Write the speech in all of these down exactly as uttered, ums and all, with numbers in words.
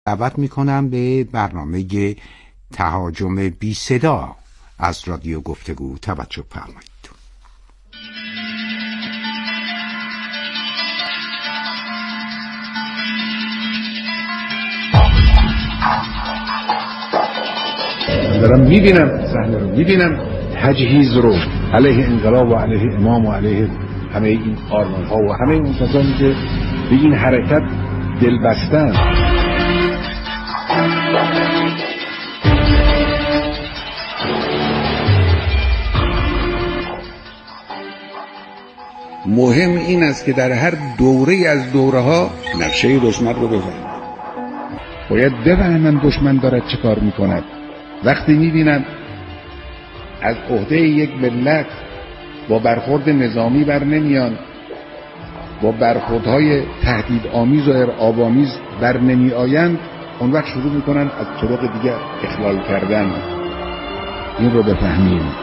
دعوت میکنم به برنامه تهاجم بی صدا از رادیو گفتگو توجه فرمایید. دارم میبینم صحنه رو، میبینم تجهیز رو علیه انقلاب و علیه امام و علیه همه این آرمان ها و همه اون کسانی که به این حرکت دل بستن. مهم این است که در هر دوره از دوره ها نقشه دشمن رو بفهمیم. باید بفهمن دشمن دارد چه کار میکند. وقتی میبینن از عهده یک ملت با برخورد نظامی بر نمیان، با برخوردهای تهدید آمیز و ارعاب‌آمیز بر نمی آیند، اون وقت شروع میکنن از طرق دیگر اخلال کردن. این رو بفهمیم.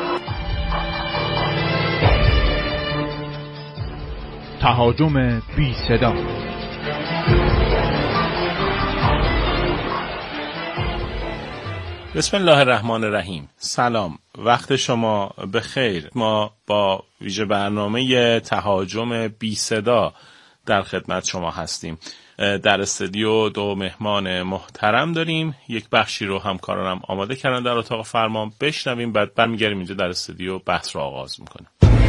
تهاجم بی صدا. بسم الله الرحمن الرحیم. سلام، وقت شما بخیر. ما با ویژه برنامه تهاجم بی صدا در خدمت شما هستیم. در استودیو دو مهمان محترم داریم. یک بخشی رو همکارانم آماده کردن در اتاق فرمان. بشنویم، بعد برمیگردیم اینجا در استودیو بحث رو آغاز میکنیم.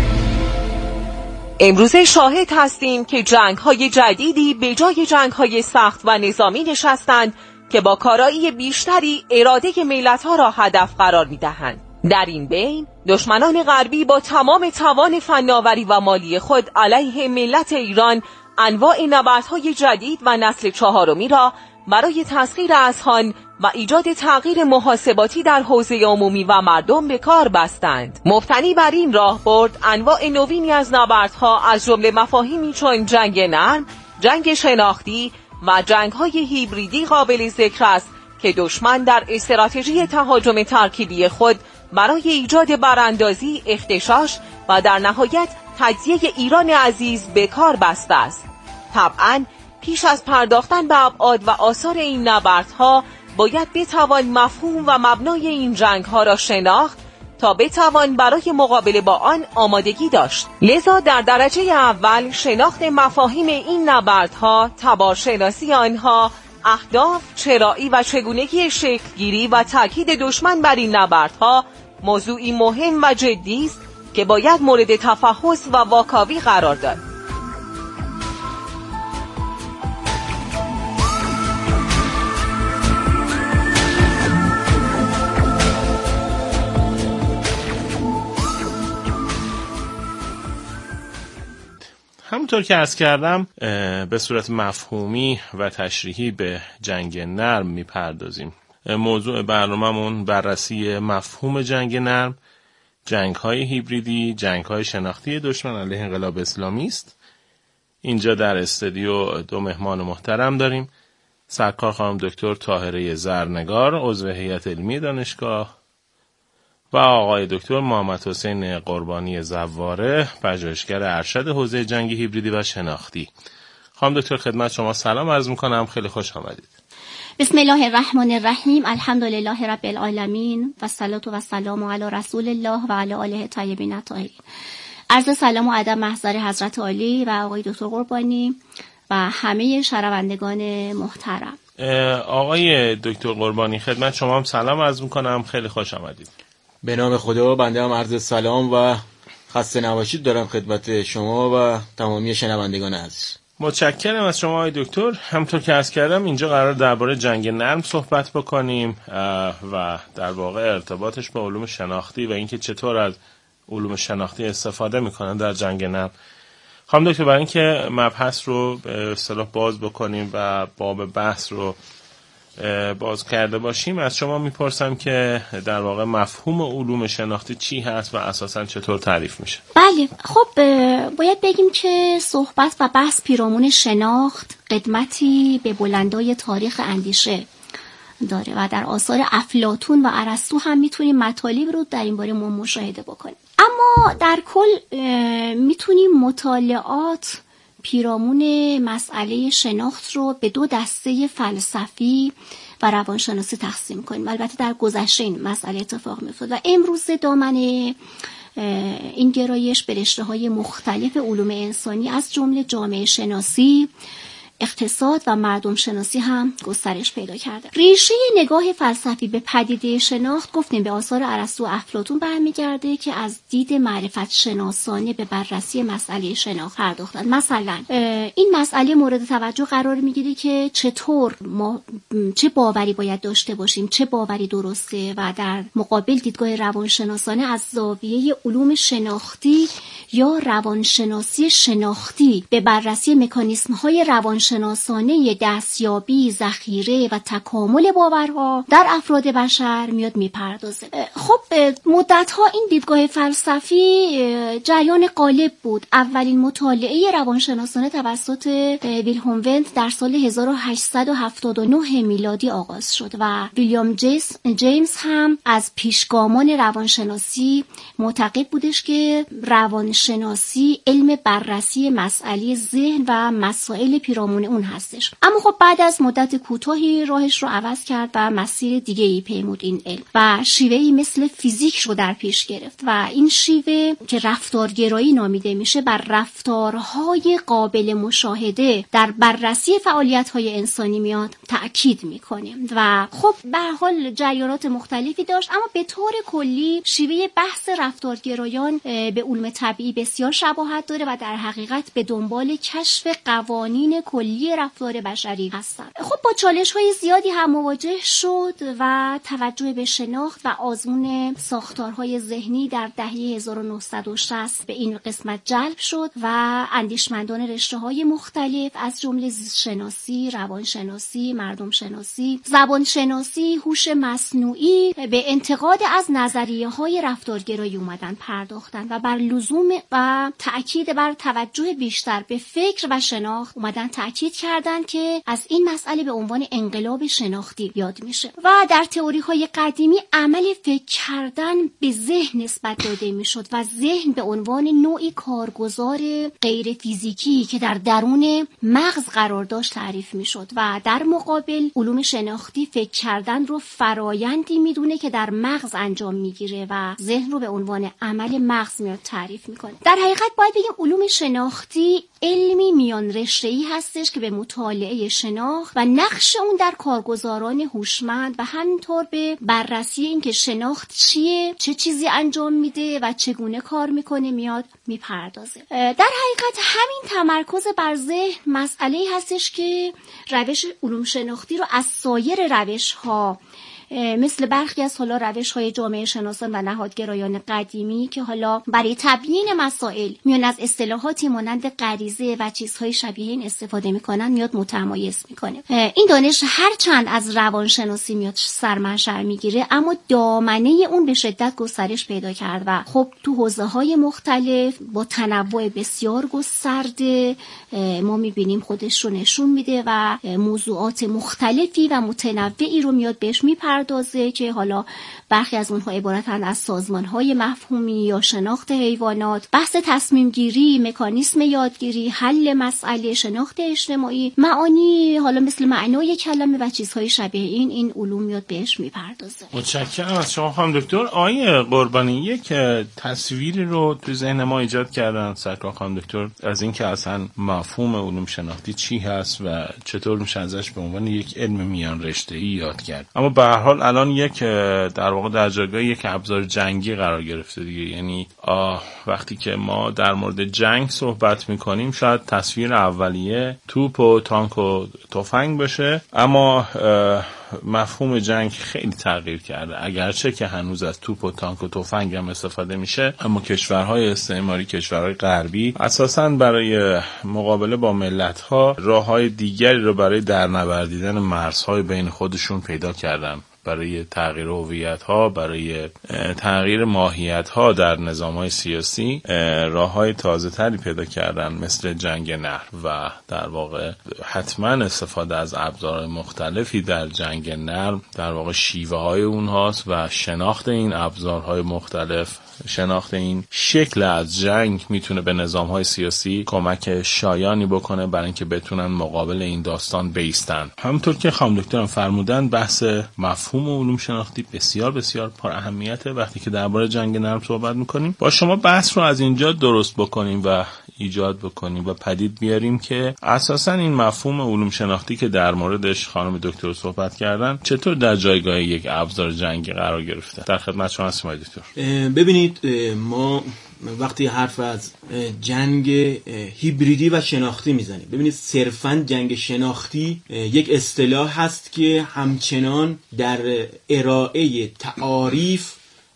امروزه شاهد هستیم که جنگ‌های جدیدی به جای جنگ‌های سخت و نظامی نشستند که با کارایی بیشتری اراده ملت‌ها را هدف قرار می‌دهند. در این بین دشمنان غربی با تمام توان فناوری و مالی خود علیه ملت ایران انواع نبردهای جدید و نسل چهارمی را برای تسخیر اذهان و ایجاد تغییر محاسباتی در حوزه عمومی و مردم به کار بستند. مبتنی بر این راهبرد انواع نوینی از نبردها از جمله مفاهیمی چون جنگ نرم، جنگ شناختی و جنگ‌های هیبریدی قابل ذکر است که دشمن در استراتژی تهاجم ترکیبی خود برای ایجاد براندازی، اغتشاش و در نهایت تجزیه ایران عزیز به کار بسته است. طبعاً پیش از پرداختن به ابعاد و آثار این نبردها باید بتوان مفهوم و مبنای این جنگ‌ها را شناخت تا بتوان برای مقابله با آن آمادگی داشت. لذا در درجه اول شناخت مفاهیم این نبردها، تبارشناسی آنها، اهداف، چرایی و چگونگی شکلگیری و تاکید دشمن بر این نبردها موضوعی مهم و جدی است که باید مورد تفحص و واکاوی قرار داد. همونطور که عرض کردم به صورت مفهومی و تشریحی به جنگ نرم میپردازیم. موضوع برنامه‌مون بررسی مفهوم جنگ نرم، جنگ‌های هیبریدی، جنگ‌های شناختی دشمن علیه انقلاب اسلامی است. اینجا در استودیو دو مهمان محترم داریم. سرکار خانم دکتر طاهره زرنگار، عضو هیئت علمی دانشگاه، و آقای دکتر محمد حسین قربانی زواره، پژوهشگر ارشد حوزه جنگ هیبریدی و شناختی. خانم دکتر خدمت شما سلام عرض میکنم، خیلی خوش آمدید. بسم الله الرحمن الرحیم. الحمدلله رب العالمین و الصلاة و السلام علی رسول الله و علی آله الطیبین الطاهرین. عرض سلام و ادب محضر حضرت عالی و آقای دکتر قربانی و همه شنوندگان محترم. آقای دکتر قربانی خدمت شما هم سلام عرض میکنم، خیلی خوش آمدید. به نام خدا بنده هم عرض سلام و خسته نباشید دارم خدمت شما و تمامی شنوندگان عزیز. متشکرم از شما آقای دکتر. همونطور که عرض کردم اینجا قرار درباره جنگ نرم صحبت بکنیم و در واقع ارتباطش با علوم شناختی و اینکه چطور از علوم شناختی استفاده میکنن در جنگ نرم. خانم دکتر، برای اینکه مبحث رو به اصطلاح باز بکنیم و باب بحث رو باز کرده باشیم، از شما میپرسم که در واقع مفهوم علوم شناختی چی هست و اساساً چطور تعریف میشه؟ بله، خب باید بگیم که صحبت و بحث پیرامون شناخت قدمتی به بلندای تاریخ اندیشه داره و در آثار افلاطون و ارسطو هم میتونیم مطالب رو در این باره ما مشاهده بکنیم. اما در کل میتونیم مطالعات پیرامون مسئله شناخت رو به دو دسته فلسفی و روانشناسی تقسیم کنیم. البته در گذشته این مسئله اتفاق می‌افتاد و امروز دامن این گرایش به رشته‌های مختلف علوم انسانی از جمله جامعه شناسی، اقتصاد و مردم شناسی هم گسترش پیدا کرده. ریشه نگاه فلسفی به پدیده شناخت گفتیم به آثار ارسطو و افلاطون برمیگرده که از دید معرفت شناسانه به بررسی مسئله شناخت پرداختند. مثلا این مسئله مورد توجه قرار میگیره که چطور ما چه باوری باید داشته باشیم، چه باوری درسته و در مقابل دیدگاه روانشناسانه از زاویه علوم شناختی یا روانشناسی شناختی به بررسی مکانیزم‌های روانشناسی شناسانه دستیابی، ذخیره و تکامل باورها در افراد بشر میاد میپردازه. خب مدت‌ها این دیدگاه فلسفی جریان غالب بود. اولین مطالعه روانشناسانه توسط ویلهلم ونت در سال هزار و هشتصد و هفتاد و نه میلادی آغاز شد و ویلیام جیمز هم از پیشگامان روانشناسی معتقد بودش که روانشناسی علم بررسی مسئله ذهن و مسائل پیرامون اون هستش. اما خب بعد از مدت کوتاهی راهش رو عوض کرد و مسیر دیگه ای پیمود این علم و شیوهی مثل فیزیک رو در پیش گرفت و این شیوه که رفتارگرایی نامیده میشه بر رفتارهای قابل مشاهده در بررسی فعالیت‌های انسانی میاد تأکید میکنه و خب به هر حال جریانات مختلفی داشت، اما به طور کلی شیوه بحث رفتارگرایان به علوم طبیعی بسیار شباهت داره و در حقیقت به دنبال کشف قوانین کلی رفتار بشری هستند. خب با چالش‌های زیادی هم مواجه شد و توجه به شناخت و آزمون ساختارهای ذهنی در دهه هزار و نهصد و شصت به این قسمت جلب شد و اندیشمندان رشته‌های مختلف از جمله زیست‌شناسی، روانشناسی، مردم شناسی، زبان شناسی، هوش مصنوعی به انتقاد از نظریه‌های رفتارگرایی اومدن پرداختن و بر لزوم و تأکید بر توجه بیشتر به فکر و شناخت اومدن تأکید کردن که از این مسئله به عنوان انقلاب شناختی یاد میشه و در تئوری‌های قدیمی عمل فکر کردن به ذهن نسبت داده میشد و ذهن به عنوان نوعی کارگزار غیر فیزیکی که در درون مغز قرار داشت تعریف میشد و در مقابل علوم شناختی فکر کردن رو فرایندی میدونه که در مغز انجام میگیره و ذهن رو به عنوان عمل مغز میاد تعریف میکنه. در حقیقت باید بگیم علوم شناختی علمی میان رشته‌ای هستش که به مطالعه شناخت و نقش اون در کارگزاران هوشمند و همینطور به بررسی اینکه شناخت چیه، چه چیزی انجام میده و چگونه کار میکنه میاد میپردازه. در حقیقت همین تمرکز بر ذهن مسئله‌ای هستش که روش علوم شناختی رو از سایر روش‌ها مثل برخی از حالا روش‌های جامعه شناسان و نهادگرایان قدیمی که حالا برای تبیین مسائل میان از اصطلاحاتی مانند غریزه و چیزهای شبیه این استفاده میکنن میاد متمایز میکنه. این دانش هر چند از روانشناسی میاد سرمنشأ میگیره اما دامنه اون به شدت گسترش پیدا کرد و خب تو حوزه‌های مختلف با تنوع بسیار گسترده ما میبینیم خودش رو نشون میده و موضوعات مختلفی و متنوعی رو میاد بهش میپردازه دازه که حالا برخی از اونها عبارتند از سازمان‌های مفهومی یا شناخت حیوانات، بحث تصمیم گیری، مکانیسم یادگیری، حل مسئله، شناخت اجتماعی، معانی حالا مثل معنای کلمه و چیزهای شبیه این این علوم میاد بهش میپردازه. متشکرم از شما خانم دکتر. آیه قربانی یک تصویری رو تو ذهن ما ایجاد کردن سرکار خانم دکتر از اینکه اصلا مفهوم علوم شناختی چی هست و چطور میشه ازش به عنوان یک علم میان رشته‌ای یاد کرد. اما به هر حال الان یک در واقع در جایگاه یک ابزار جنگی قرار گرفته دیگه. یعنی وقتی که ما در مورد جنگ صحبت میکنیم شاید تصویر اولیه توپ و تانک و تفنگ بشه، اما مفهوم جنگ خیلی تغییر کرده. اگرچه که هنوز از توپ و تانک و تفنگ هم استفاده میشه، اما کشورهای استعماری، کشورهای غربی اساساً برای مقابله با ملت‌ها راه‌های دیگری رو برای درنوردیدن مرزهای بین خودشون پیدا کردن. برای تغییر هویت‌ها، برای تغییر ماهیت‌ها در نظام‌های سیاسی راه‌های تازه‌تری پیدا کردن مثل جنگ نرم و در واقع حتما استفاده از ابزارهای مختلفی در جنگ نرم در واقع شیوه‌های اونهاست و شناخت این ابزارهای مختلف، شناخت این شکل از جنگ میتونه به نظام‌های سیاسی کمک شایانی بکنه برای اینکه بتونن مقابل این داستان بایستن. همونطور که خانم دکترم فرمودن بحث مفهوم و علوم شناختی بسیار بسیار پر اهمیته وقتی که درباره جنگ نرم صحبت میکنیم. با شما بحث رو از اینجا درست بکنیم و ایجاد بکنیم و پدید بیاریم که اساساً این مفهوم علوم شناختی که در موردش خانم دکتر صحبت کردن چطور در جایگاه یک ابزار جنگی قرار گرفته. در خدمت شما هستم دکتر. ببینید ما وقتی حرف از جنگ هیبریدی و شناختی میزنیم، ببینید صرفاً جنگ شناختی یک اصطلاح هست که همچنان در ارائه تعاریف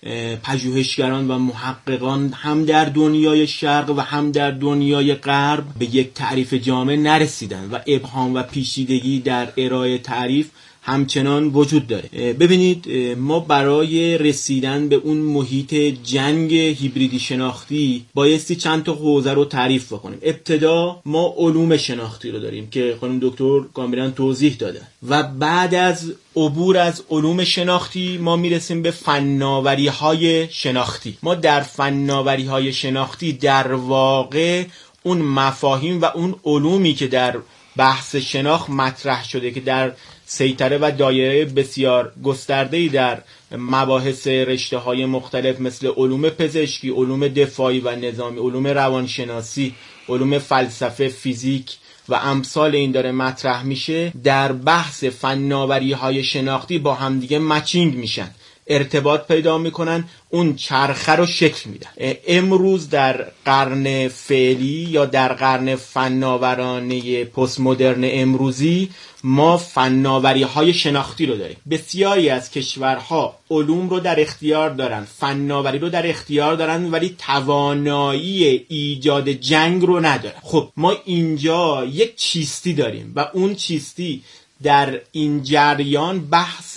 پژوهشگران و محققان هم در دنیای شرق و هم در دنیای غرب به یک تعریف جامع نرسیدن و ابهام و پیچیدگی در ارائه تعریف همچنان وجود داره. ببینید ما برای رسیدن به اون محیط جنگ هیبریدی شناختی بایستی چند تا حوزه رو تعریف بکنیم. ابتدا ما علوم شناختی رو داریم که خانم دکتر کاملا توضیح دادن و بعد از عبور از علوم شناختی ما میرسیم به فناوری‌های شناختی. ما در فناوری‌های شناختی در واقع اون مفاهیم و اون علومی که در بحث شناخت مطرح شده که در سیطره و دایره بسیار گسترده‌ای در مباحث رشته‌های مختلف مثل علوم پزشکی، علوم دفاعی و نظامی، علوم روانشناسی، علوم فلسفه، فیزیک و امثال این داره مطرح میشه، در بحث فناوری‌های شناختی با همدیگه مچینگ میشن، ارتباط پیدا میکنن، اون چرخه رو شکل میدن. امروز در قرن فعلی یا در قرن فناورانه پست مدرن امروزی ما فناوری های شناختی رو داریم. بسیاری از کشورها علوم رو در اختیار دارن، فناوری رو در اختیار دارن، ولی توانایی ایجاد جنگ رو ندارن. خب ما اینجا یک چیستی داریم و اون چیستی در این جریان بحث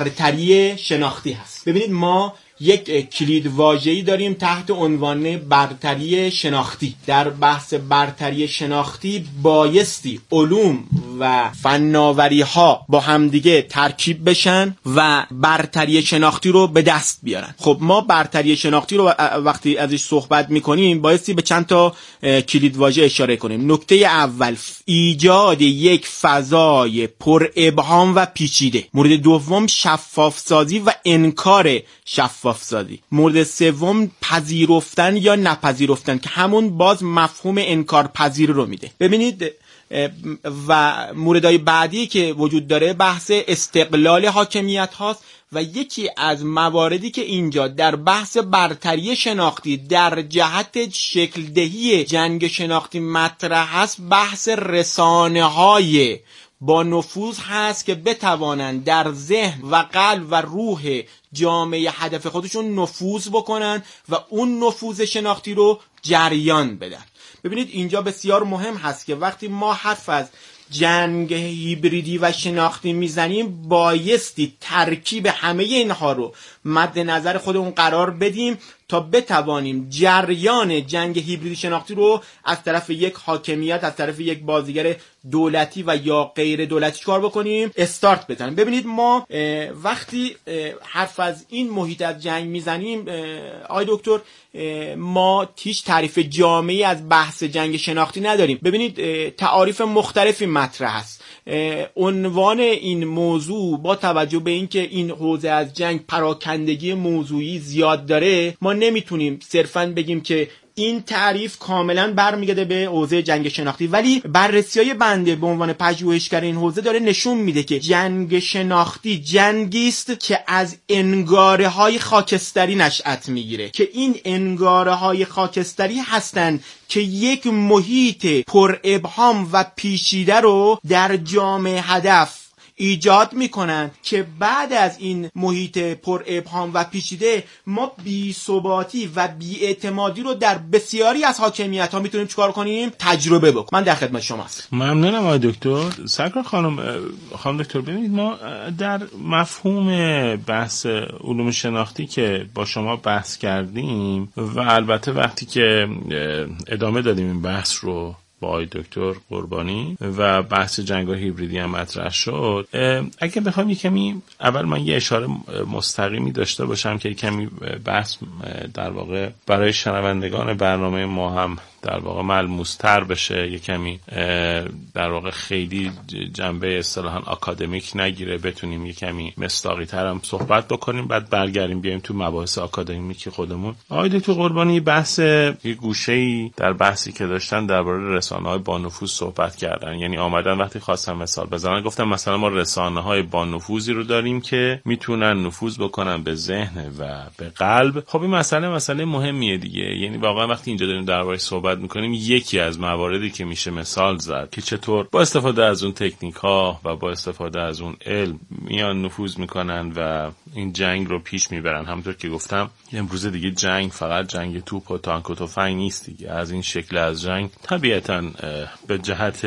برتری شناختی هست. ببینید ما یک کلید واژه‌ای داریم تحت عنوان برتری شناختی. در بحث برتری شناختی بایستی علوم و فناوری ها با همدیگه ترکیب بشن و برتری شناختی رو به دست بیارن. خب ما برتری شناختی رو وقتی ازش صحبت میکنیم بایستی به چند تا کلید واژه اشاره کنیم. نکته اول ایجاد یک فضای پر ابهام و پیچیده. مورد دوم شفاف سازی و انکار شفاف سازی. مورد سوم پذیرفتن یا نپذیرفتن که همون باز مفهوم انکار پذیر رو میده. ببینید و موردهای بعدی که وجود داره بحث استقلال حاکمیت هاست و یکی از مواردی که اینجا در بحث برتری شناختی در جهت شکل دهی جنگ شناختی مطرح هست بحث رسانه های با نفوذ هست که بتوانند در ذهن و قلب و روح جامعه هدف خودشون نفوذ بکنن و اون نفوذ شناختی رو جریان بدن. ببینید اینجا بسیار مهم هست که وقتی ما حرف از جنگ هیبریدی و شناختی میزنیم بایستی ترکیب همه اینها رو مد نظر خودمون قرار بدیم تا بتوانیم جریان جنگ هیبریدی شناختی رو از طرف یک حاکمیت، از طرف یک بازیگر دولتی و یا غیر دولتی کار بکنیم، استارت بزنیم. ببینید ما وقتی حرف از این محیط از جنگ میزنیم آقای دکتر ما هیچ تعریف جامعی از بحث جنگ شناختی نداریم. ببینید تعاریف مختلفی مطرح است. عنوان این موضوع با توجه به اینکه این حوزه از جنگ پراکندگی موضوعی زیاد داره ما نمیتونیم صرفاً بگیم که این تعریف کاملا برمیگرده به حوزه جنگ شناختی، ولی بررسی‌های بنده به عنوان پژوهشگر این حوزه داره نشون میده که جنگ شناختی جنگی است که از انگاره‌های خاکستری نشأت میگیره که این انگاره‌های خاکستری هستند که یک محیط پر ابهام و پیچیده رو در جامعه هدف ایجاد میکنن که بعد از این محیط پر ابهام و پیچیده ما بی ثباتی و بی اعتمادی رو در بسیاری از حاکمیت ها میتونیم چیکار کنیم؟ تجربه بکنیم. من در خدمت شما هستم. ممنونم آقای دکتر. سرکار خانم خانم دکتر، ببینید ما در مفهوم بحث علوم شناختی که با شما بحث کردیم و البته وقتی که ادامه دادیم این بحث رو با آقای دکتر قربانی و بحث جنگ‌های هیبریدی هم مطرح شد، اگه بخوام یک کمی اول من یه اشاره مستقیمی داشته باشم که یک کمی بحث در واقع برای شنوندگان برنامه ما هم در واقع ملموس‌تر بشه، یک کمی در واقع خیلی جنبه اصطلاحاً آکادمیک نگیره، بتونیم یک کمی مصداقی‌تر هم صحبت بکنیم، بعد برگردیم بیایم تو مباحث آکادمیک خودمون. آقای دکتر قربانی بحث یه گوشه‌ای در بحثی که داشتن درباره رسانه‌های با نفوذ صحبت کردن، یعنی آمدن وقتی خواستم مثال بزنم گفتم مثلا ما رسانه‌های با نفوذی رو داریم که میتونن نفوذ بکنن به ذهن و به قلب. خب این مسئله مسئله مهمیه دیگه، یعنی واقعا وقتی اینجا داریم درباره صحبت میکنیم یکی از مواردی که میشه مثال زد که چطور با استفاده از اون تکنیک ها و با استفاده از اون علم میان نفوذ میکنن و این جنگ رو پیش میبرن. همونطور که گفتم امروز دیگه جنگ فقط جنگ توپ و تانک و تفنگ نیست دیگه. از این شکل از جنگ طبیعتاً به جهت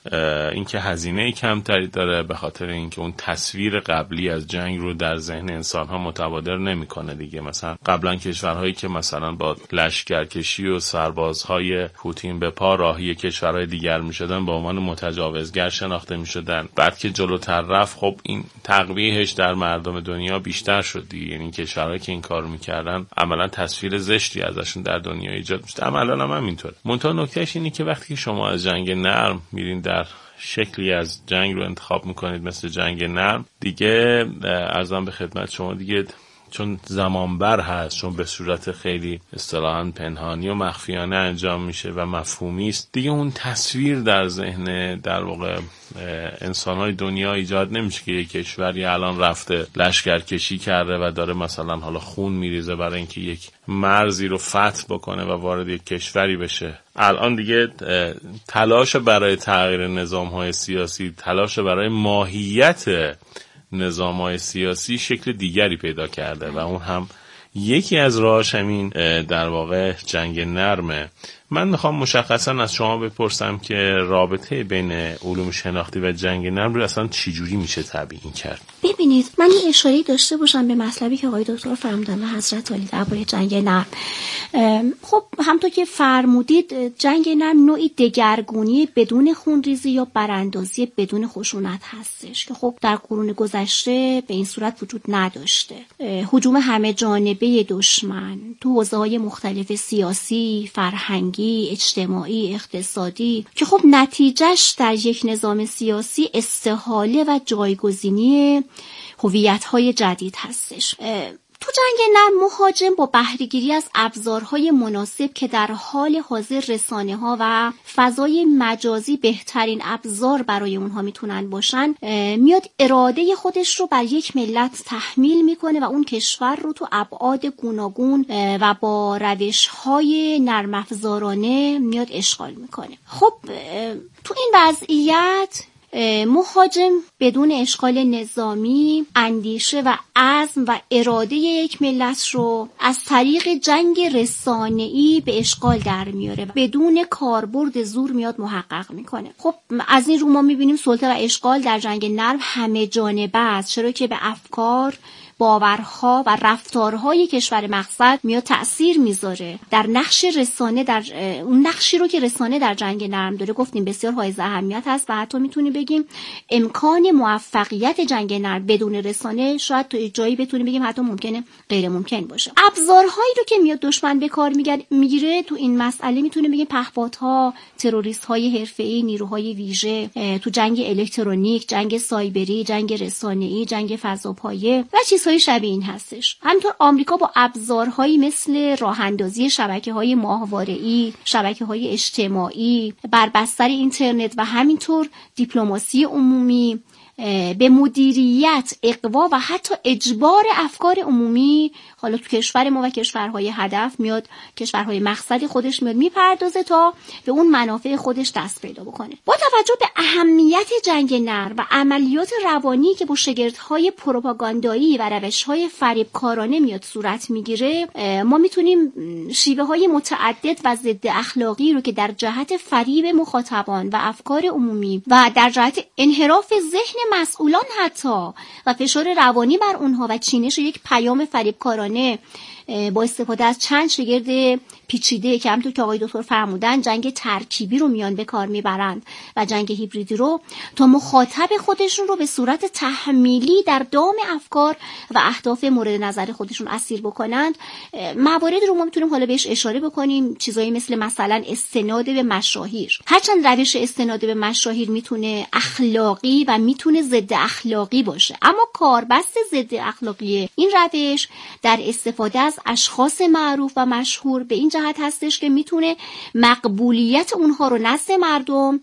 اینکه هزینه کمتری داره، به خاطر اینکه اون تصویر قبلی از جنگ رو در ذهن انسان ها متبادر نمیکنه دیگه. مثلا قبلا کشورهایی که مثلا با لشکرکشی و سربازهای پوتین به پا راهی کشورهای دیگر میشدن به عنوان متجاوزگر شناخته میشدن. بعد که جلوتر رفت خب این تقویحش در مردم دنیا بیشتر شد دیگه، یعنی کشورهایی که این کارو میکردن عملا تصویر زشتی ازشون در دنیا ایجاد میشه. عملا هم همینطوره. منتها نکتهش اینه که وقتی شما از جنگ نرم میرین در شکلی از جنگ رو انتخاب میکنید مثل جنگ نرم، دیگه عرضم به خدمت شما دیگه چون زمانبر هست، چون به صورت خیلی اصطلاحاً پنهانی و مخفیانه انجام میشه و مفهومی است، دیگه اون تصویر در ذهن در واقع انسان‌های دنیا ایجاد نمیشه که یک کشوری الان رفته لشکرکشی کرده و داره مثلا حالا خون میریزه برای اینکه یک مرزی رو فتح بکنه و وارد یک کشوری بشه. الان دیگه تلاش برای تغییر نظام‌های سیاسی، تلاش برای ماهیت نظام‌های سیاسی شکل دیگری پیدا کرده و اون هم یکی از راهاش همین در واقع جنگ نرمه. من میخوام مشخصا از شما بپرسم که رابطه بین علوم شناختی و جنگ نرم رو اصلا چجوری میشه تبیین کرد؟ ببینید من یه اشاره‌ای داشته باشم به مطلبی که آقای دکتر فرمودن و حضرت علی درباره جنگ نرم. خب همونطور که فرمودید جنگ نرم نوعی دگرگونی بدون خونریزی یا براندازی بدون خشونت هستش که خب در قرون گذشته به این صورت وجود نداشته. هجوم همه جانبه دشمن تو حوزه‌های مختلف سیاسی، فرهنگی، اجتماعی، اقتصادی که خب نتیجهش در یک نظام سیاسی استحاله و جایگزینی هویت‌های جدید هستش. تو جنگ نرم مهاجم با بهره‌گیری از ابزارهای مناسب که در حال حاضر رسانه‌ها و فضای مجازی بهترین ابزار برای اونها میتونن باشن، میاد اراده خودش رو بر یک ملت تحمیل میکنه و اون کشور رو تو ابعاد گوناگون و با روش‌های نرم افزارانه میاد اشغال میکنه. خب تو این وضعیت مهاجم بدون اشغال نظامی اندیشه و عزم و اراده یک ملت رو از طریق جنگ رسانه‌ای به اشغال در میاره و بدون کاربرد زور میاد محقق میکنه. خب از این رو ما میبینیم سلطه و اشغال در جنگ نرم همه جانبه است، چرا که به افکار، باورها و رفتارهای کشور مقصد میاد تأثیر میذاره. در نقش رسانه، در اون نقشی رو که رسانه در جنگ نرم داره گفتیم بسیار حائز اهمیت هست و حتی میتونیم بگیم امکان موفقیت جنگ نرم بدون رسانه شاید تا جایی بتونیم بگیم حتی ممکنه غیر ممکن باشه. ابزارهایی رو که میاد دشمن به کار میگیره تو این مسئله میتونیم بگیم پهپادها، تروریست‌های حرفه‌ای، نیروهای ویژه، تو جنگ الکترونیک، جنگ سایبری، جنگ رسانه‌ای، جنگ فضاپایه و چیزهای شبیه این هستش. همینطور آمریکا با ابزارهایی مثل راه‌اندازی شبکه‌های ماهواره‌ای، شبکه‌های اجتماعی، بر بستر اینترنت و همینطور دیپلماسی عمومی به مدیریت، اقوا و حتی اجبار افکار عمومی، حالا تو کشور ما و کشورهای هدف میاد، کشورهای مقصدی خودش میاد میپردازه تا به اون منافع خودش دست پیدا بکنه. با توجه به اهمیت جنگ نرم و عملیات روانی که با شگردهای پروپاگاندایی و روشهای فریبکارانه میاد صورت میگیره، ما میتونیم شیوه های متعدد و ضد اخلاقی رو که در جهت فریب مخاطبان و افکار عمومی و در جهت انحراف ذهن مسئولان حتی و فشار روانی بر اونها و چینش یک پیام فریبکارانه با استفاده از چند شگرد پیچیده که همونطور که آقای دکتر فرمودن جنگ ترکیبی رو میان به کار میبرند و جنگ هیبریدی رو، تا مخاطب خودشون رو به صورت تحمیلی در دام افکار و اهداف مورد نظر خودشون اسیر بکنند. مواردی رو ما میتونیم حالا بهش اشاره بکنیم، چیزایی مثل مثلا استناد به مشاهیر. هرچند روش استناد به مشاهیر میتونه اخلاقی و میتونه ضد اخلاقی باشه، اما کاربست ضد اخلاقی این روش در استفاده از اشخاص معروف و مشهور به این جهت هستش که میتونه مقبولیت اونها رو نزد مردم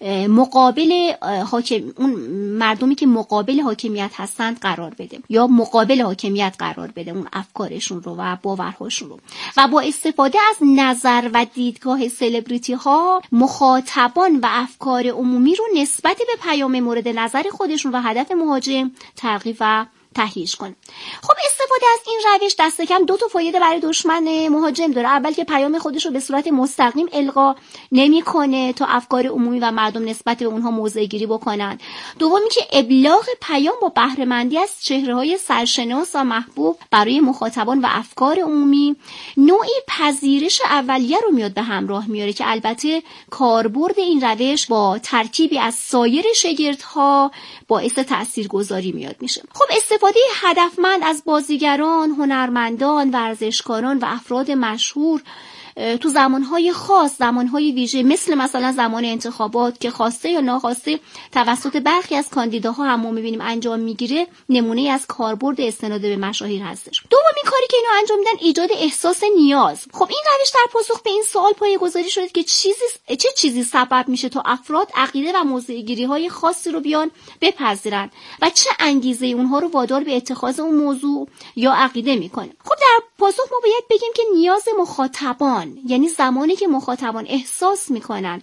مقابل حاکم، اون مردمی که مقابل حاکمیت هستند قرار بده یا مقابل حاکمیت قرار بده اون افکارشون رو و باورهاشون رو، و با استفاده از نظر و دیدگاه سلبریتی ها مخاطبان و افکار عمومی رو نسبت به پیام مورد نظر خودشون و هدف مهاجم ترغیب و تهییج کن. خب استفاده از این روش دست کم دو تا فایده برای دشمن مهاجم داره. اول که پیام خودش رو به صورت مستقیم القا نمیکنه تا افکار عمومی و مردم نسبت به اونها موضع گیری بکنن. دومی که ابلاغ پیام با بهره مندی از چهره‌های سرشناس و محبوب برای مخاطبان و افکار عمومی نوعی پذیرش اولیه رو میاد به همراه میاره که البته کاربرد این روش با ترکیبی از سایر شگردها باعث تاثیرگذاری میاد میشه. خب استفاده هدفمند از بازیگران، هنرمندان، ورزشکاران و افراد مشهور تو زمانهای خاص، زمانهای ویژه، مثل مثلا زمان انتخابات که خواسته یا ناخواسته توسط برخی از کاندیداها هم ما می‌بینیم انجام میگیره، نمونه از کاربرد استناد به مشاهیر هستش. دومین کاری که اینو انجام میدن ایجاد احساس نیاز. خب این روش در پاسخ به این سوال پایه‌گذاری شده که چیزی چه چیزی سبب میشه تا افراد عقیده و موضع‌گیری‌های خاصی رو بیان بپذیرن و چه انگیزه اونها رو وادار به اتخاذ اون موضوع یا عقیده میکنه. خب در پاسخ ما باید بگیم که نیاز مخاطبان، یعنی زمانی که مخاطبان احساس میکنن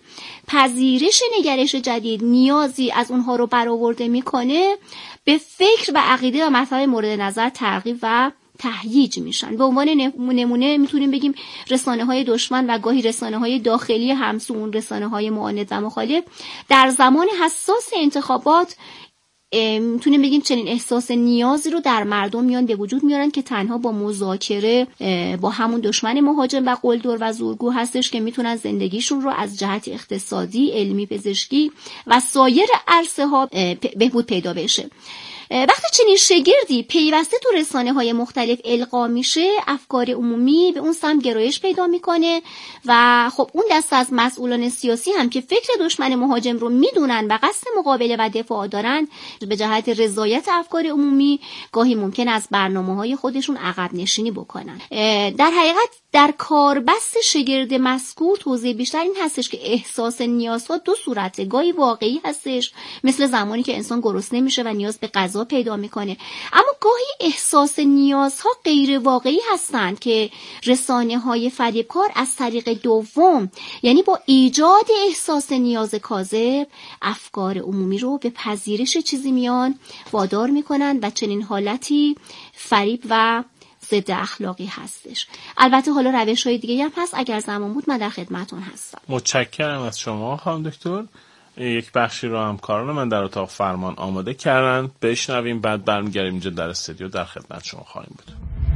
پذیرش نگرش جدید نیازی از اونها رو برآورده میکنه، به فکر و عقیده و مطالب مورد نظر ترغیب و تهییج میشن. به عنوان نمونه میتونیم بگیم رسانه های دشمن و گاهی رسانه های داخلی همسو اون رسانه های معاند و مخالف در زمان حساس انتخابات میتونیم بگیم چنین احساس نیازی رو در مردم میان به وجود میارن که تنها با مذاکره با همون دشمن مهاجم و قلدر و زورگو هستش که میتونن زندگیشون رو از جهت اقتصادی، علمی، پزشکی و سایر عرصه ها بهبود پیدا بشه. وقتی چنین شگردی پیوسته تو رسانه های مختلف القا میشه، افکار عمومی به اون سمت گرایش پیدا میکنه و خب اون دسته از مسئولان سیاسی هم که فکر دشمن مهاجم رو میدونن و قصد مقابله و دفاع دارن، به جهت رضایت افکار عمومی گاهی ممکن از برنامه های خودشون عقب نشینی بکنن. در حقیقت در کاربست شگرد مذکور توضیح بیشتر این هستش که احساس نیازها دو صورته، گاهی واقعی هستش مثل زمانی که انسان گرسنه میشه و نیاز به غذا پیدا میکنه، اما گاهی احساس نیازها غیر واقعی هستند که رسانه های فریبکار از طریق دوم، یعنی با ایجاد احساس نیاز کاذب، افکار عمومی رو به پذیرش چیزی میان وادار میکنن و چنین حالتی فریب و ضد اخلاقی هستش. البته حالا روش های دیگه هم هست، اگر زمان بود من در خدمتون هستم. متشکرم از شما خانم دکتر. یک بخشی رو همکاران من در اتاق فرمان آماده کردن، بشنویم بعد برمیگردیم اینجا در استودیو در خدمت شما خواهیم بود.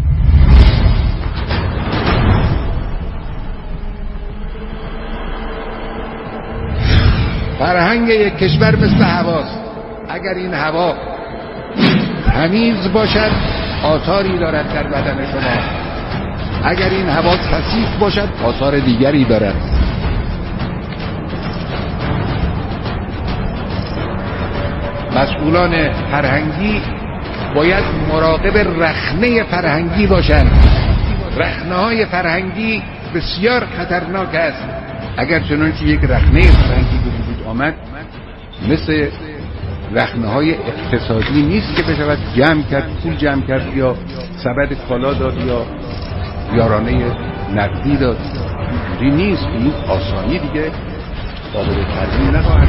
فرهنگ یک کشور مثل هواست. اگر این هوا تمیز باشد آثاری دارد در بدن شما، اگر این هوا کثیف باشد آثار دیگری دارد. مسئولان فرهنگی باید مراقب رخنه فرهنگی باشند. رخنه های فرهنگی بسیار خطرناک است. اگر چنانچه یک رخنه فرهنگی به وجود آمد، مثل رخنه‌های اقتصادی نیست که بشود جمع کرد، پول جمع کرد یا سبد کالا داد یا یارانه نقدی داد. اینجوری نیست. این آسانی دیگه قابل ترجمه نخواهد.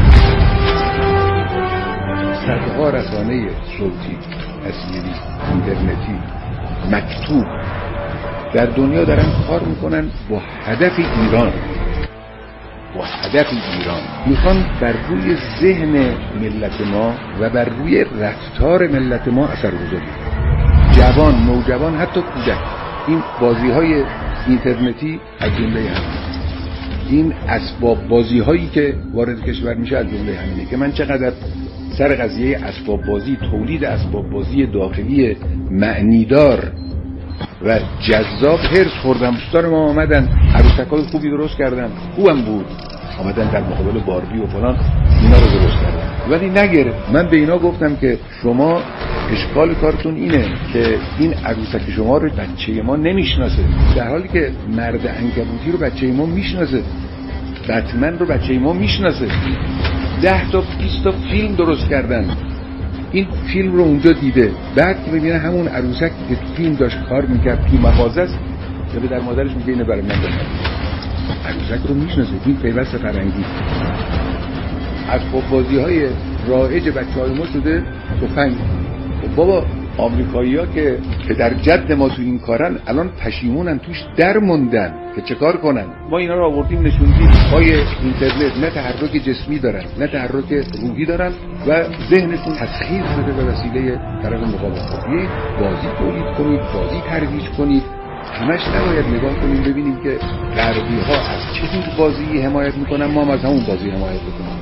صدها رسانه صوتی، تصویری، اینترنتی، مکتوب در دنیا دارن کار میکنن با هدف ایران، با هدف ایران میخوان بر روی ذهن ملت ما و بر روی رفتار ملت ما اثر بذارن. جوان، نوجوان، حتی کودک. این بازی های اینترنتی از جمله همین، این اسباب بازی هایی که وارد کشور میشه از جمله همینه که من چقدر سر قضیه اسباب بازی، تولید اسباب بازی داخلی معنیدار و جذاب هرس خوردم. دوستان ما آمدن عروسکای خوبی درست کردن، خوبم بود، آمدن در مقابل باربی و فلان اینا رو درست کردن، ولی نگرفت. من به اینا گفتم که شما اشکال کارتون اینه که این عروسک شما رو بچه ما نمیشناسه، در حالی که مرد عنکبوتی رو بچه ما میشناسه، بتمن رو بچه ما میشناسه. ده تا بیست تا فیلم درست کردن، این فیلم رو اونجا دیده، بعد که ببینه همون عروسک که تو فیلم داشت کار میکرد تو مغازه است، که به در مادرش میگه اینه برای من بخرید. عروسک رو میشناسه. این پیوست فرهنگی. اسباب بازی های رایج بچه های ما شده تفنگ. بابا آمریکایی‌ها که پدر جد ما تو این کارن الان پشیمونن، توش در موندن که چه کار کنن. ما اینا رو آوردیم نشوندیم پای اینترنت، نه تحرک جسمی دارن نه تحرک روحی دارن و ذهنشون تسخیر شده به وسیله طرف مقابل. یک بازی تولید کنید، بازی ترویج کنید. همش نباید نگاه کنیم ببینیم که غربی‌ها از چه جور بازی حمایت میکنن، ما هم از همون بازی حمایت میکنیم.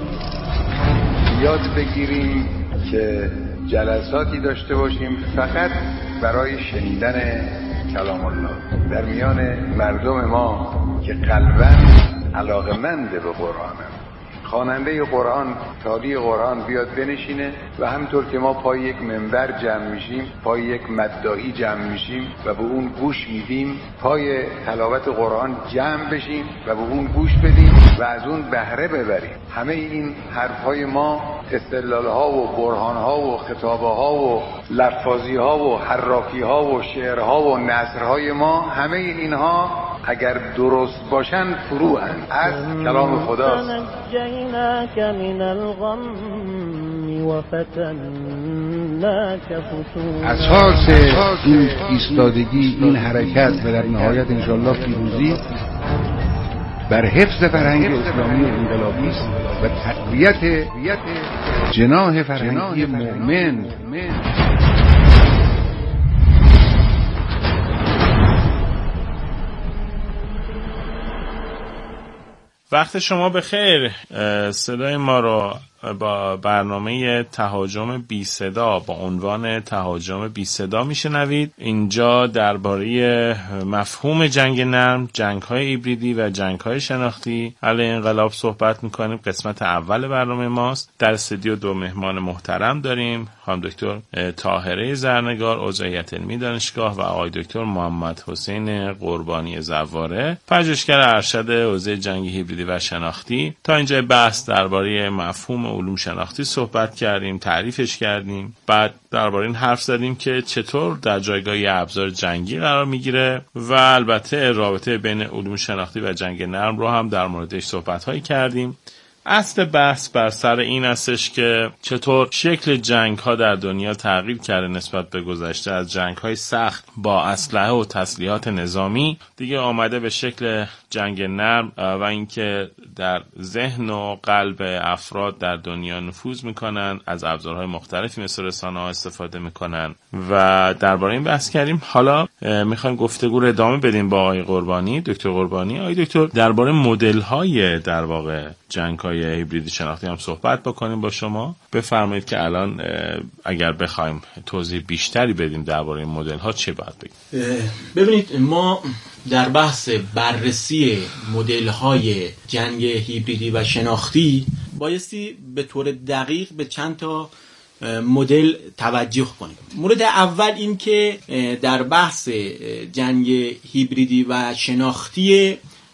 یاد بگیریم که جلساتی داشته باشیم فقط برای شنیدن کلام الله در میان مردم ما که قلباً علاقه‌مند به قرآنن. خواننده قرآن، تالی قرآن بیاد بنشینه و همطور که ما پای یک منبر جمع میشیم، پای یک مداحی جمع میشیم و به اون گوش میدیم، پای تلاوت قرآن جمع بشیم و به اون گوش بدیم و از اون بهره ببریم. همه این حرفهای ما، استدلالها و برهانها و خطابها و لفاظیها و حرافیها و شعرها و نثرهای ما، همه اینها اگر درست باشن فروعن از کلام خداست. اساس این ایستادگی، این حرکت و در نهایت انشاءالله پیروزی بر حفظ فرهنگ اسلامی انقلابی است و تقویت جناح فرهنگی مؤمن. وقت شما بخیر. صدای ما رو با برنامه تهاجم بی صدا با عنوان تهاجم بی صدا میشنوید. اینجا درباره مفهوم جنگ نرم، جنگ‌های هیبریدی و جنگ‌های شناختی علیه انقلاب صحبت می‌کنیم. قسمت اول برنامه ماست. در استودیو دو مهمان محترم داریم، خانم دکتر طاهره زرنگار، عضو هیئت علمی دانشگاه، و آقای دکتر محمد حسین قربانی زواره، پژوهشگر ارشد حوزه جنگ هیبریدی و شناختی. تا اینجا بحث درباره مفهوم علوم شناختی صحبت کردیم، تعریفش کردیم، بعد درباره این حرف زدیم که چطور در جایگاه ابزار جنگی قرار میگیره و البته رابطه بین علوم شناختی و جنگ نرم رو هم در موردش صحبت هایی کردیم. اصل بحث بر سر این استش که چطور شکل جنگ ها در دنیا تغییر کرده نسبت به گذشته، از جنگ های سخت با اسلحه و تسلیحات نظامی دیگه آمده به شکل جنگ نرم و اینکه در ذهن و قلب افراد در دنیا نفوذ میکنن، از ابزارهای مختلفی مثل رسانه ها استفاده میکنن و درباره این بحث کردیم. حالا میخوایم گفتگو رو ادامه بدیم با آقای قربانی، دکتر قربانی. آقای دکتر، درباره مدل های در واقع جنگ های هیبریدی شناختی هم صحبت بکنیم با شما. بفرمایید که الان اگر بخوایم توضیح بیشتری بدیم درباره این مدل ها چه باید بگیم؟ ببینید، ما در بحث بررسی مدل های جنگ هیبریدی و شناختی بایستی به طور دقیق به چند تا مدل توجه کنیم. مورد اول این که در بحث جنگ هیبریدی و شناختی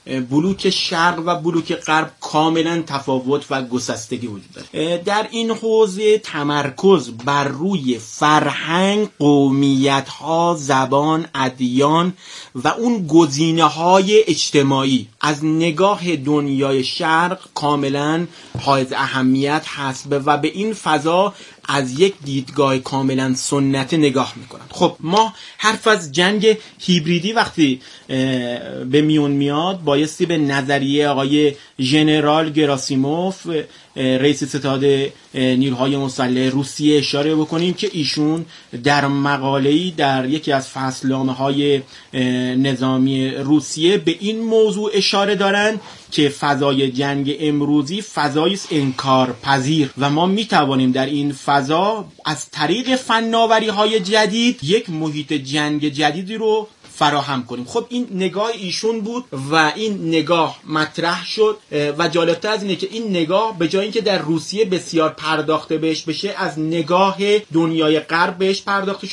بلوک شرق و بلوک غرب کاملا تفاوت و گسستگی وجود داره. در این حوزه تمرکز بر روی فرهنگ، قومیت‌ها، زبان، ادیان و اون گزینه‌های اجتماعی از نگاه دنیای شرق کاملا حائز اهمیت هست و به این فضا از یک دیدگاه کاملا سنتی نگاه میکنن. خب ما حرف از جنگ هیبریدی وقتی به میون میاد بایستی به نظریه آقای ژنرال گراسیموف رئیس ستاد نیروهای مسلح روسیه اشاره بکنیم که ایشون در مقاله‌ای در یکی از فصلنامه‌های نظامی روسیه به این موضوع اشاره دارند که فضای جنگ امروزی فضایی است انکارپذیر و ما میتوانیم در این فضا از طریق فناوری‌های جدید یک محیط جنگ جدیدی رو فراهم کنیم. خب این نگاه ایشون بود و این نگاه مطرح شد و جالبتر از اینه که این نگاه به جای اینکه در روسیه بسیار پرداخته بهش بشه از نگاه دنیای غرب بهش پرداخته شد